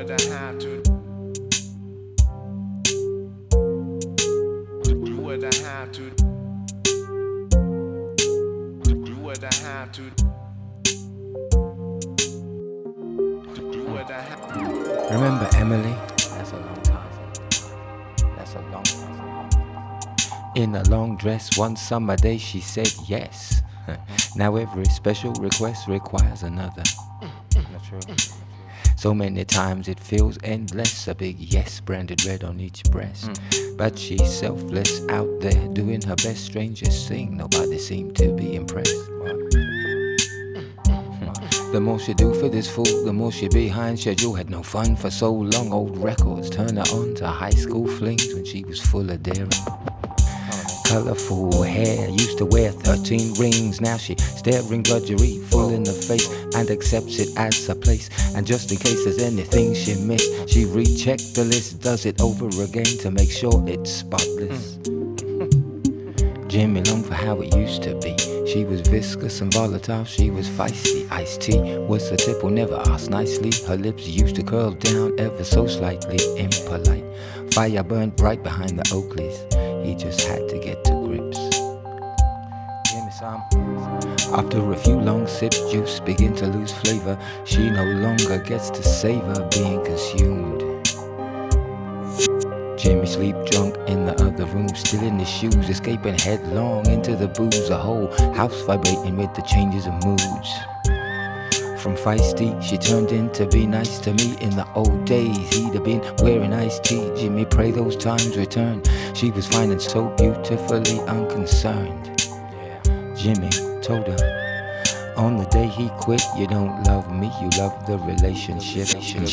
what I have to do what I have to do what I have to do what I have to. Remember Emily? That's a long time. That's a long time. In a long dress, one summer day she said yes. Now every special request requires another. That's true. So many times it feels endless. A big yes branded red on each breast. But she's selfless out there doing her best. Strangest thing, nobody seemed to be impressed. The more she do for this fool, the more she behind schedule. Had no fun for so long. Old records turn her on to high school flings when she was full of daring. Colorful hair, used to wear 13 rings. Now she staring drudgery full in the face and accepts it as a place. And just in case there's anything she missed, she rechecked the list, does it over again to make sure it's spotless. Jimmy longed for how it used to be. She was viscous and volatile, she was feisty. Iced tea was the tip, never asked nicely. Her lips used to curl down ever so slightly, impolite. Fire burned bright behind the Oakleys. He just had to get to grips. Give me some. After a few long sips, juice begin to lose flavor. She no longer gets to savor being consumed. Jimmy sleep drunk in the other room, still in his shoes, escaping headlong into the booze. The whole house vibrating with the changes of moods. From feisty, she turned in to be nice to me. In the old days, he'd have been wearing iced tea. Jimmy, pray those times return. She was fine and so beautifully unconcerned. Jimmy told her, on the day he quit, you don't love me, you love the relationship.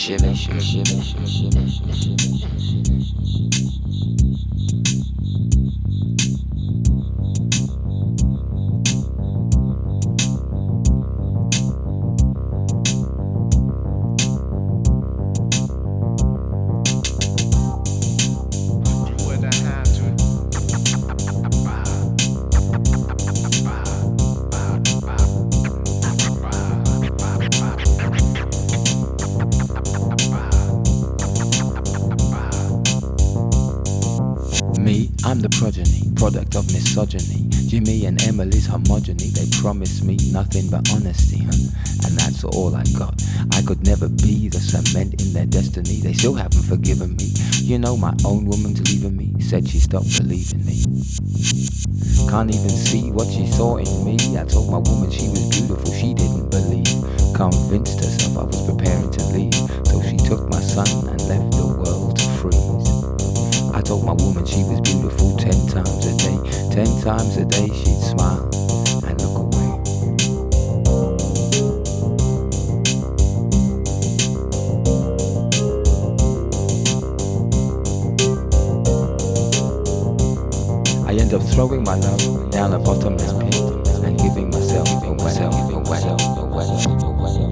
I'm the progeny, product of misogyny. Jimmy and Emily's homogeny. They promised me nothing but honesty, and that's all I got. I could never be the cement in their destiny. They still haven't forgiven me. You know, my own woman's leaving me. Said she stopped believing me. Can't even see what she saw in me. I told my woman she was beautiful, she didn't believe. Convinced herself I was preparing to leave. So she took my son and left the world to freeze. I told my woman she was beautiful 10 times a day. 10 times a day she'd smile and look away. I end up throwing my love down a bottomless pit and giving myself away.